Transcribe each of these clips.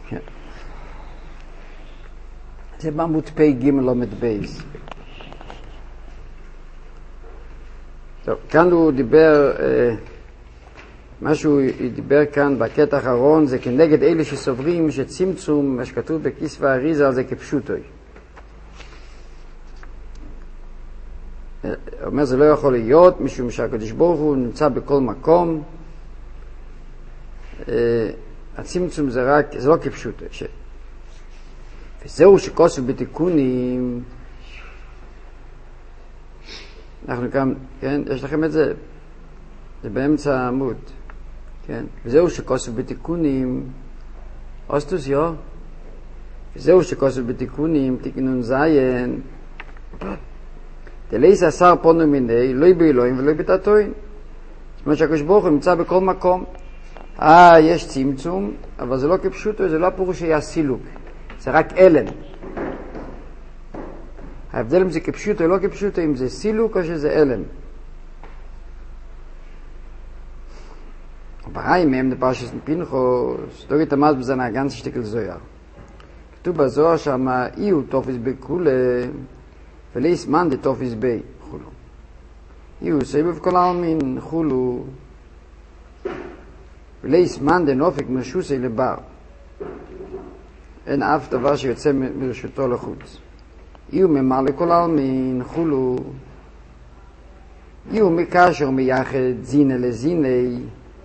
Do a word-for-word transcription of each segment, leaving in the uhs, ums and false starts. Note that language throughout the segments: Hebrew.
זה בעמוד פי גימל לומד בייס. טוב, כאן הוא דיבר, מה שהוא דיבר כאן בקטע האחרון זה כנגד אלה שסוברים שצמצום, מה שכתוב בכיס והאריזה, זה כפשוטוי. הוא אומר זה לא יכול להיות, משום שהקדוש ברוך הוא נמצא בכל מקום. הצמצום זה רק, זה לא כפשוטוי. ש... וזהו שכוסף בתיקונים, אנחנו כאן, כן, יש לכם את זה, זה באמצע העמוד, כן, וזהו שכוסף בתיקונים, אוסטוס יו, וזהו שכוסף בתיקונים, תיקנון זיין, דלייס עשר פונו מיני, לא באלוהים ולא בתתוין. זאת אומרת שהקדוש ברוך הוא נמצא בכל מקום. אה, יש צמצום, אבל זה לא כפשוטו, זה לא הפירוש שהיה סילוק, זה רק אלם. ההבדל אם זה כפשוטו או לא כפשוטו, אם זה סילוק או שזה אלם. בריים מהם בפרשת פנחס, דוגית המס בזה נגן שתקל זויר. כתוב בזוהר שמה אי הוא תופס בכולה, ולייס מן דה תופס בי, חולו. אי הוא סבב כל העלמין, חולו. ולייס מן דה נופק מרשוסי לבר. אין אף דבר שיוצא מרשותו לחוץ. אי הוא ממלא כל העלמין, חולו. אי הוא מקשר מייחד זינה לזיני.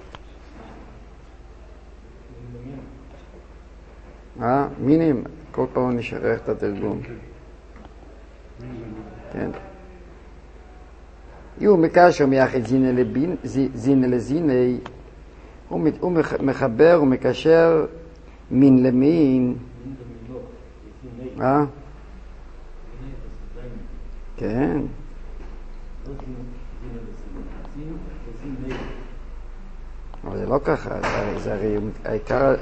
אה, מינים, כל פעם נשארך את התרגום. כן. הוא מקשר מייחד זינה לזיני, הוא מחבר ומקשר מין למין. אה? כן. אבל זה לא ככה, זה הרי העיקר...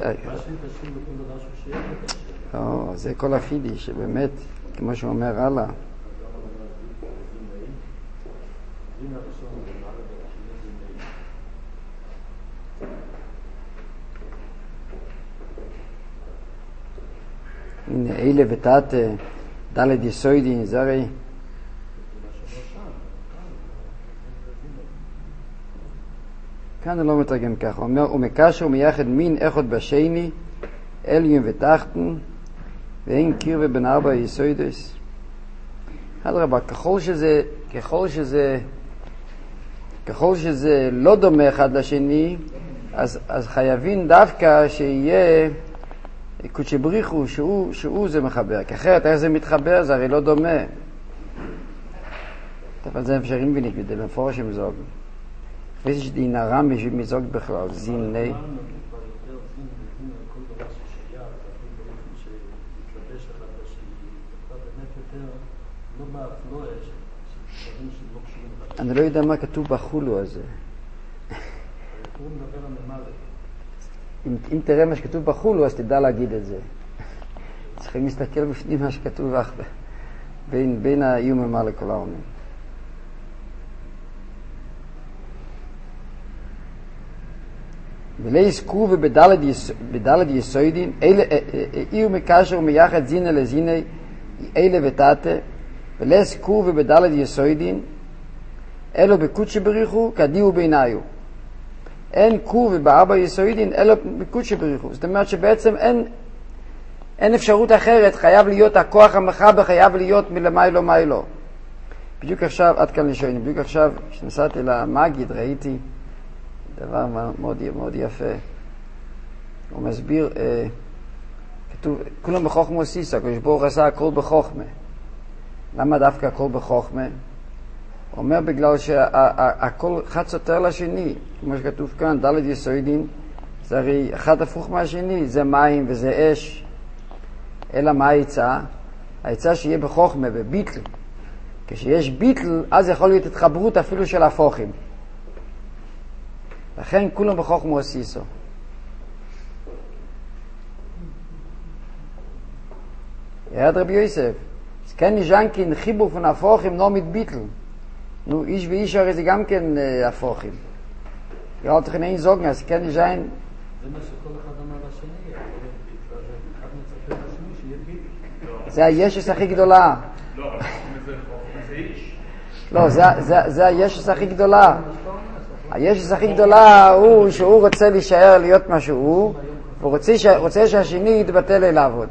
לא, זה כל הפידי שבאמת, כמו שהוא אומר הלאה. הנה, אלה ותת דלת יסוידין, זה הרי... כאן הוא לא מתרגם ככה, הוא אומר, הוא מקשר ומייחד מין אחד בשני, עליון ותחתן, ואין קרבה בין ארבע יסוידס. אדרבה, ככל שזה, ככל שזה, ככל שזה לא דומה אחד לשני, אז, אז חייבים דווקא שיהיה קודשי בריחו, שהוא, שהוא זה מחבר. כי אחרת, איך זה מתחבר, זה הרי לא דומה. אבל זה אפשרים בניק, זה במפורש עם זוג. ויש שדין הרם בשביל מזוג בכלל, זין לי. אני לא יודע מה כתוב בחולו הזה. אם, אם תראה מה שכתוב בחולו, אז תדע להגיד את זה. צריכים להסתכל בפנים מה שכתוב בין, בין האיום ומה לכל העולם. ולייס קרוב בדלת יסוידין, אי מקשר ומייחד זינה לזינה, אלה ותתה, ולייס קרוב בדלת יסוידין, אלו בקודשי בריחו, כדיהו בעיניו. אין קרוב בארבע יסוידין, אלו בקודשי בריחו. זאת אומרת שבעצם אין, אין אפשרות אחרת, חייב להיות הכוח המחבר, חייב להיות מלמיילו מיילו. בדיוק עכשיו, עד כאן לשאול, בדיוק עכשיו, כשנסעתי למגיד, ראיתי, דבר מאוד, מאוד יפה. הוא מסביר, אה, כתוב, כולם בחוכמה עשיסה, הקדוש ברוך עשה הכל בחוכמה. למה דווקא הכל בחוכמה? הוא אומר בגלל שהכל אחד סותר לשני, כמו שכתוב כאן, דלת יסוידין, זה הרי אחד הפוך מהשני, זה מים וזה אש. אלא מה העצה? העצה שיהיה בחוכמה, בביטל. כשיש ביטל, אז יכול להיות התחברות אפילו של הפוכים. לכן כולם בחוכמה עשיסו. ירד רבי יוסף, אז כן נשענקין חיבור von הפוכים לא מתביטל. נו, איש ואיש הרי זה גם כן הפוכים. יראה תכן אין זוגן, אז כן נשען זה מה שכל אחד אמר לשני, אחד מצפה לשני שיהיה ביטל. זה הישס הכי גדולה. לא, אבל זה איש. לא, זה הישס הכי גדולה. הישס הכי גדולה הוא שהוא רוצה להישאר להיות מה שהוא, והוא רוצה שהשני יתבטל אליו עוד.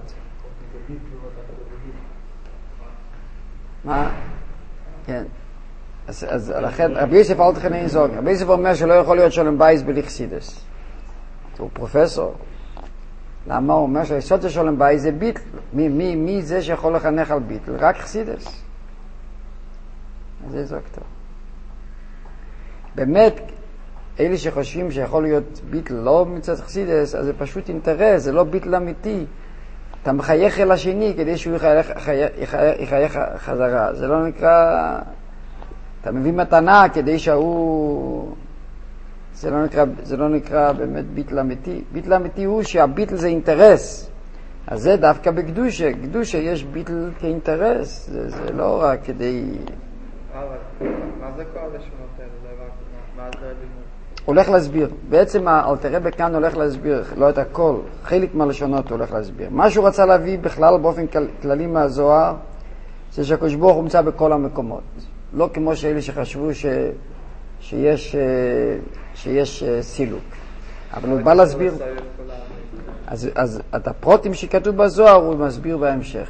מה? כן. אז לכן, רבי יוסף אל תכן אין זוג. רבי יוסף אומר שלא יכול להיות שולם בייס בלי חסידס. הוא פרופסור. למה הוא אומר שהיסוד של שולם בייס זה ביטל? מי, מי, מי זה שיכול לחנך על ביטל? רק חסידס. אז זה זוג טוב. באמת, אלה שחושבים שיכול להיות ביטל לא מצד חסידס, אז זה פשוט אינטרס, זה לא ביטל אמיתי. אתה מחייך אל השני כדי שהוא יחייך, יחייך, יחייך חזרה. זה לא נקרא... אתה מביא מתנה כדי שהוא... זה לא נקרא, זה לא נקרא באמת ביטל אמיתי. ביטל אמיתי הוא שהביטל זה אינטרס. אז זה דווקא בקדושה. קדושה יש ביטל כאינטרס. זה, זה לא רק כדי... אבל, מה זה כל הלשונות האלה? מה זה לימוד? הולך להסביר. בעצם האלתר כאן הולך להסביר, לא את הכל. חלק מהלשונות הוא הולך להסביר. מה שהוא רצה להביא בכלל באופן כללי מהזוהר, זה שהקדוש ברוך הוא נמצא בכל המקומות. לא כמו שאלה שחשבו ש... שיש, שיש סילוק. אבל הוא בא להסביר. אז, אז את הפרוטים שכתוב בזוהר הוא מסביר בהמשך.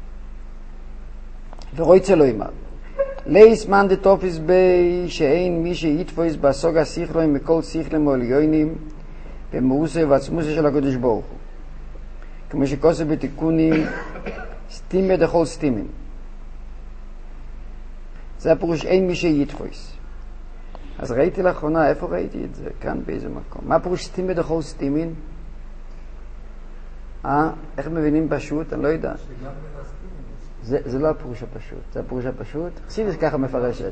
ורואי צלו אימא. לייס מן דה טופיס בי שאין מי שיתפויס בסוג הסיכלוים מכל סיכלם ועליונים במאוסה ועצמוסה של הקדוש ברוך הוא. כמו שכוסף בתיקונים סתימה דכל סתימים. זה הפירוש אין מי שיתפויס. אז ראיתי לאחרונה, איפה ראיתי את זה? כאן באיזה מקום. מה הפירוש סתימה דכל סתימים? אה? איך מבינים פשוט? אני לא יודע. זה, זה לא הפירוש הפשוט, זה הפירוש הפשוט. חסידס ככה מפרשת.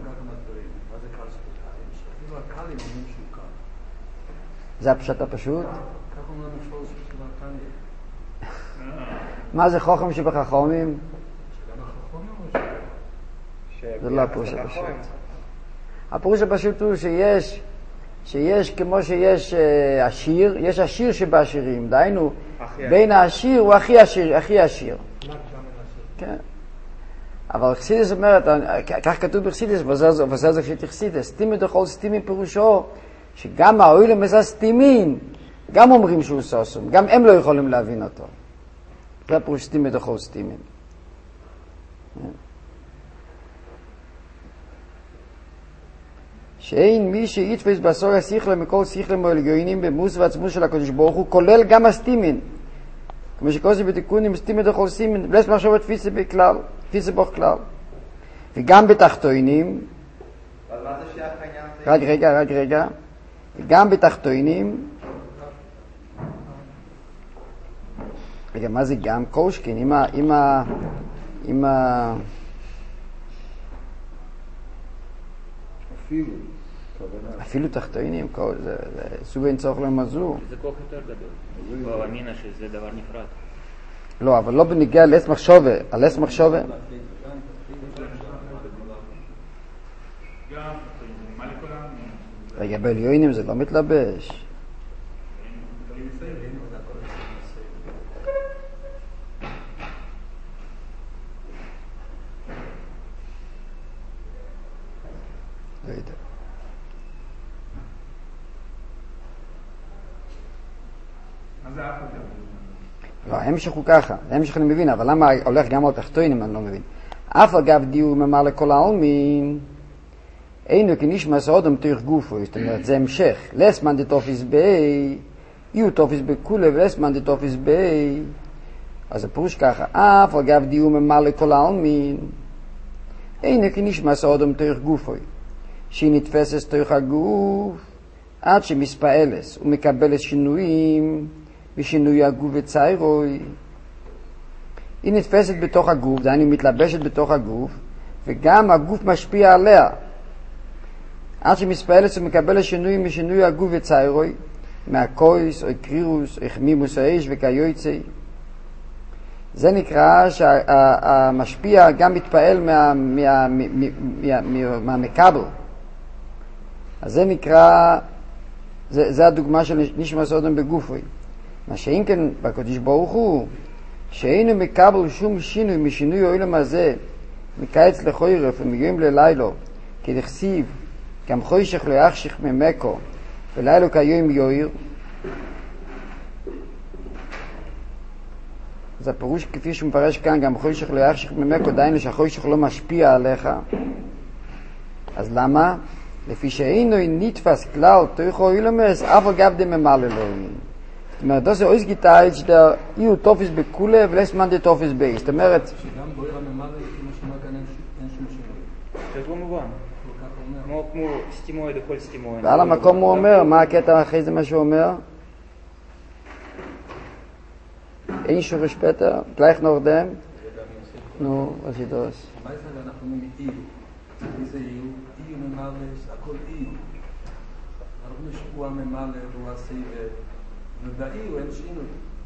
זה הפשט הפשוט? מה זה חוכם שבחכומים? זה לא הפירוש הפשוט. הפירוש הפשוט הוא שיש, שיש כמו שיש עשיר, יש עשיר שבעשירים, דהיינו, בין העשיר הוא הכי עשיר, הכי עשיר. כן. אבל חסידס אומרת, כך כתוב בחסידס, וזה זה כשאתי חסידס, סתימי דכל סתימי פירושו, שגם האוילם הזה סתימין, גם אומרים שהוא סוסום, גם הם לא יכולים להבין אותו. זה הפירוש סתימי דכל סתימין. שאין מי שיתפס בסוג הסיכלה מכל סיכלה מולגוינים במוס ועצמוס של הקדוש ברוך הוא, כולל גם הסתימין. כמו שכוסי בתיקונים סתימי דכל סתימין, בלס מחשוב את תפיסה בכלל, תפיסה בוך כלל. וגם בתחתוינים, אבל מה זה שייך העניין? רק רגע, רק רגע. וגם בתחתוינים, רגע, מה זה גם? קושקין, עם ה... עם ה... עם ה... אפילו. אפילו תחתוינים, זה סוג אין צורך למזור. זה כוח יותר גדול. לא אמינה שזה דבר נפרד. לא, אבל לא בניגע על עץ מחשובה. על עץ מחשובה. רגע, בעליונים זה לא מתלבש. לא יודע. לא, ההמשך הוא ככה, ההמשך אני מבין, אבל למה הולך גם על תחתונים אני לא מבין. אף אגב דיור ממר לכל העלמין, אינו כנשמע סעודם תוך גופו, זאת אומרת, זה המשך. לסמן דה תופיס בי, יהיו תופיס בכולה ולסמן דה תופיס בי. אז הפירוש ככה, אף אגב דיור ממר לכל העלמין, אינו כנשמע סעודם תוך גופו, שהיא נתפסת תוך הגוף, עד שמספעלס ומקבלת שינויים, בשינוי הגוף וציירוי. היא נתפסת בתוך הגוף, דהיינו מתלבשת בתוך הגוף, וגם הגוף משפיע עליה. עד שמספעלת ומקבלת שינויים בשינוי הגוף וציירוי, מהקויס או קרירוס או חמימוס האש וכיוצא. זה נקרא שהמשפיע גם מתפעל מה, מה, מה, מה, מה, מהמקבל. אז זה נקרא, זה, זה הדוגמה של נשמע סודום בגופוי. מה שאין כן בקדוש ברוך הוא, שאינו מקבל שום שינוי משינוי העולם הזה, מקיץ לחורף ומגיעים ללילו, כדכסיב, גם חושך לא יחשיך ממקו, ולילו כיום יויר. אז הפירוש כפי שהוא מפרש כאן, גם חושך לא יחשיך ממקו, דיינו שהחושך לא משפיע עליך. אז למה? לפי שאינו נתפס כלל תויכו אילומס, אף אגב דממל אלוהים. זאת אומרת, das ist ausgeteilt, der Iu Tofis bekule, ולס man der Tofis bei. זאת אומרת... שגם בויר הממלא, כמו שאומר כאן, אין שום שינוי. זה לא מובן. כמו כמו סתימוי לכל סתימוי. ועל המקום הוא אומר, מה הקטע אחרי זה מה שהוא אומר? אין שורש פטר, gleich noch dem. נו, was ist das? מה זה אנחנו אומרים איו? מי זה איו? איו ממלא, הכל איו. אנחנו אומרים שהוא הממלא, הוא הסייבר. ובאיו אין שינוי.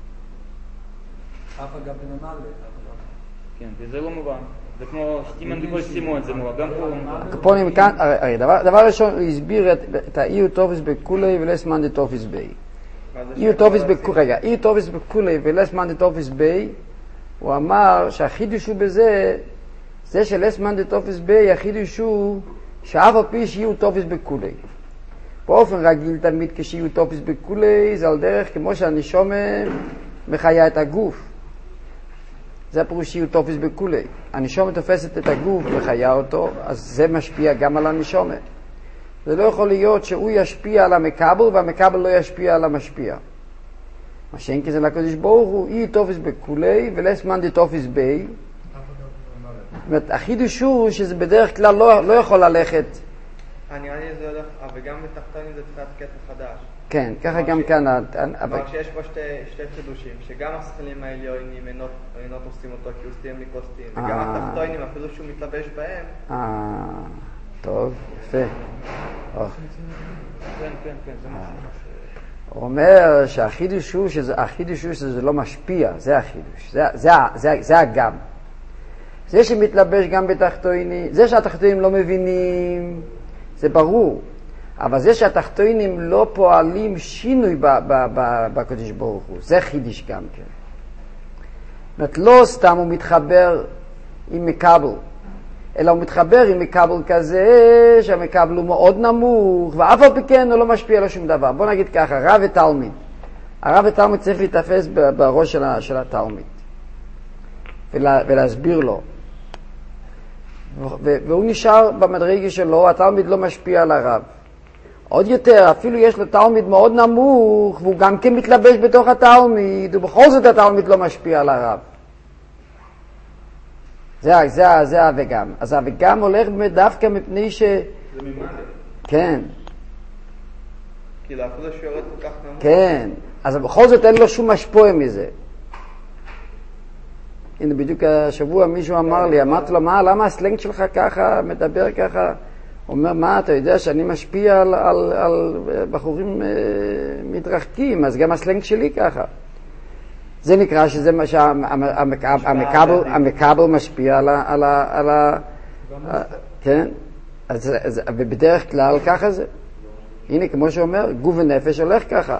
אף אגב בממלא. כן, זה לא מובן. זה כמו סתימן לכל סתימון, זה מובן. גם פה... קופונים כאן, הרי דבר ראשון הוא הסביר את האיו טופיס בקולי ולס מן דה טופיס בי. איו טופיס בקולי, רגע, איו טופיס בקולי ולס מן דה טופיס בי, הוא אמר שהחידוש הוא בזה, זה שלס מן דה טופיס בי, החידוש הוא שאף על פי שיהיו טופיס בקולי. באופן רגיל תמיד כשיהיו טופיס בקולי, זה על דרך כמו שהנשום מחיה את הגוף. זה הפירוש שיהיו טופיס בקולי. הנשום תופסת את הגוף וחיה אותו, אז זה משפיע גם על הנשום. זה לא יכול להיות שהוא ישפיע על המקבל והמקבל לא ישפיע על המשפיע. מה שאין כזה לקדוש ברוך הוא, אי טופיס בקולי ולס מן די טופיס בי. זאת אומרת, החידוש הוא שזה בדרך כלל לא, לא יכול ללכת. נראה לי זה הולך, אבל גם בתחתונים זה תחילת קטע חדש. כן, ככה גם כאן. אבל שיש פה שתי חידושים, שגם השכלים העליונים אינות עושים אותו כי הוא סתיים מקוסטים, וגם התחתונים אפילו שהוא מתלבש בהם. אה, טוב, יפה. כן, כן, כן, זה מה הוא אומר שהחידוש הוא שהחידוש הוא שזה לא משפיע, זה החידוש, זה, זה, זה, זה הגם. זה שמתלבש גם בתחתונים, זה שהתחתונים לא מבינים, זה ברור. אבל זה שהתחתונים לא פועלים שינוי בקדוש ברוך הוא, זה חידוש גם כן. זאת אומרת, לא סתם הוא מתחבר עם מקבל, אלא הוא מתחבר עם מקבל כזה שהמקבל הוא מאוד נמוך, ואף על פי כן הוא לא משפיע לו שום דבר. בוא נגיד ככה, רב ותלמיד. הרב ותלמיד צריך להתאפס בראש של, של התלמיד, ולה, ולהסביר לו. והוא נשאר במדרגה שלו, התלמיד לא משפיע על הרב. עוד יותר, אפילו יש לו תלמיד מאוד נמוך, והוא גם כן מתלבש בתוך התלמיד, ובכל זאת התלמיד לא משפיע על הרב. זה, זה, זה הוגם. אז הוגם הולך באמת דווקא מפני ש... זה ממלא. כן. כאילו, אפילו שיורד כל כך נמוך. כן. אז בכל זאת אין לו שום משפוע מזה. הנה, בדיוק השבוע מישהו אמר לי, אמרתי לו, מה, למה הסלנג שלך ככה, מדבר ככה? הוא אומר, מה, אתה יודע שאני משפיע על, על, על בחורים אה, מתרחקים, אז גם הסלנג שלי ככה. זה נקרא שזה מה שהמקבל משפיע על ה... על ה, על ה כן? אז, אז, ובדרך כלל ככה זה. הנה, כמו שאומר, גוף ונפש הולך ככה.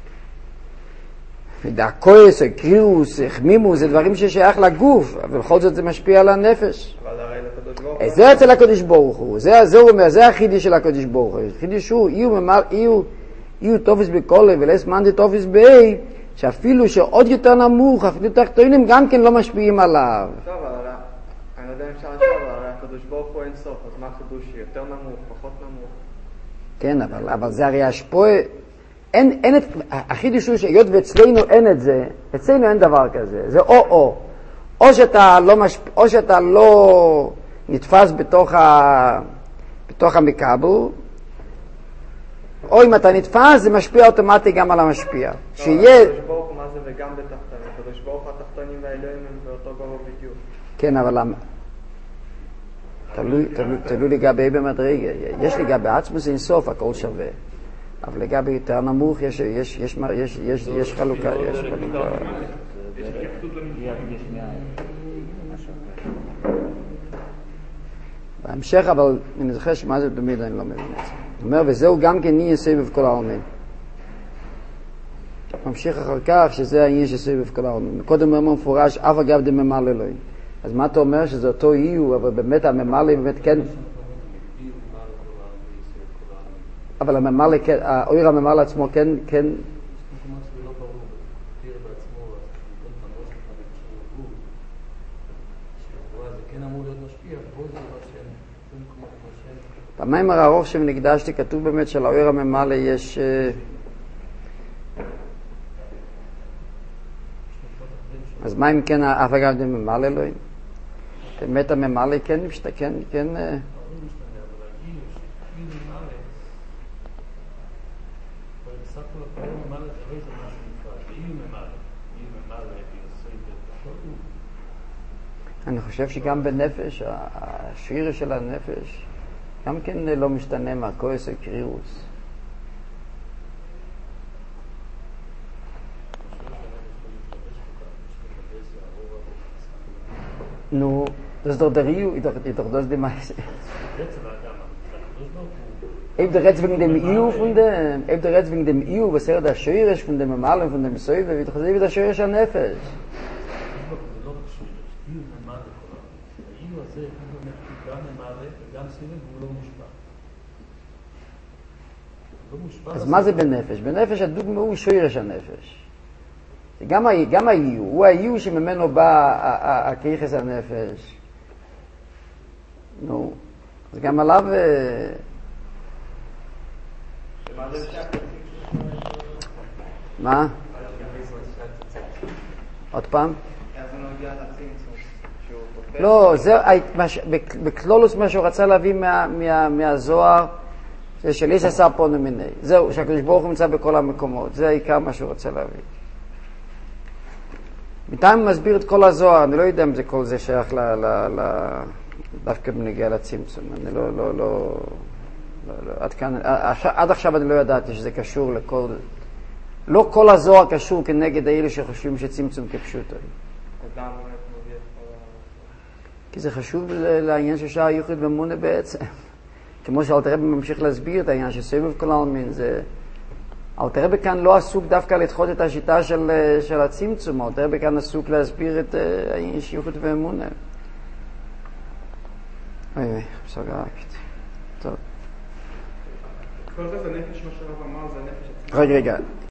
דאקויס, קרירוס, חמימוס, זה דברים ששייך לגוף, אבל בכל זאת זה משפיע על הנפש. אבל הרי לקדוש ברוך הוא. זה אצל הקדוש ברוך הוא, זה, זה הוא אומר, זה החידוש של הקדוש ברוך הוא. החידוש הוא, יהיו ממל, יהיו, יהיו טופס בקולה ולס מן די טופס בי, שאפילו שעוד יותר נמוך, אפילו תחתונים גם כן לא משפיעים עליו. טוב, אבל אני לא יודע אם אפשר לשאול, הרי הקדוש ברוך הוא אין סוף, אז מה החידוש? יותר נמוך, פחות נמוך? כן, אבל, אבל זה הרי השפוע, אין, אין את, החידוש הוא שהיות ואצלנו אין את זה, אצלנו אין דבר כזה, זה או-או. או שאתה לא, משפ... או שאתה לא נתפס בתוך, ה... בתוך המקבל, או אם אתה נתפס, זה משפיע אוטומטי גם על המשפיע. שיהיה... הקדוש ברוך הוא מה זה וגם בתחתונים, הקדוש ברוך הוא התחתונים והעליונים הם באותו גובה בדיוק. כן, אבל למה? תלוי, תלוי, תלוי לגבי במדרגה. יש לגבי עצמוס אין סוף, הכל שווה. אבל לגבי יותר נמוך, יש, יש, יש, יש, יש, יש חלוקה, יש חלוקה. בהמשך, אבל אני זוכר שמה זה תמיד, אני לא מבין את זה. הוא אומר, וזהו גם כן נהיה סבב כל העלמין. ממשיך אחר כך שזה העניין שסביב כל העולם. קודם הוא אומר מפורש, אף אגב דממלא אלוהים. אז מה אתה אומר שזה אותו איו, אבל באמת הממלא באמת כן... אבל הממלא, האויר הממלא עצמו כן, כן... במאמר הארוך שנקדשתי כתוב באמת שלאויר הממלא יש... אז מה אם כן אף אגב דממלא אלוהים? באמת הממלא כן משתכן, כן... אני חושב שגם בנפש, השיר של הנפש, גם כן לא משתנה מהכועס הקרירוס. נו, das doch der Rio, ich doch doch das die meiste. Ob der Rätsel wegen dem Io von dem, ob der Rätsel wegen dem Io, was er da schwer ist von dem Mal und von dem Säuber, wie doch wie der schwer ist an Nefesh. אז מה זה בנפש? בנפש הדוגמה הוא שורש הנפש. גם גם האיו, הוא האיו שממנו בא הכיחס הנפש. נו, אז גם עליו... מה? עוד פעם? לא, זה בכלולוס מה שהוא רצה להביא מהזוהר זה של איש עשה פה נמיני. זהו, שהקדוש ברוך הוא נמצא בכל המקומות. זה העיקר מה שהוא רוצה להביא. בינתיים הוא מסביר את כל הזוהר, אני לא יודע אם זה כל זה שייך ל... ל, ל דווקא בנגיע לצמצום. אני לא, לא, לא, לא, לא עד כאן, עד עכשיו אני לא ידעתי שזה קשור לכל... לא כל הזוהר קשור כנגד האלה שחושבים שצמצום כפשוט. כי זה חשוב לעניין של שער ייחוד ומונה בעצם. כמו שאלתר רבי ממשיך להסביר את העניין שסביב כל העלמין, זה... אלתר רבי כאן לא עסוק דווקא לדחות את השיטה של, של הצמצום, אלתר רבי כאן עסוק להסביר את העניין של ייחוד ואמונה. אוי אוי, סגרקת. טוב. כל זה זה נפש מה שהרב אמר, זה נפש... רגע, רגע.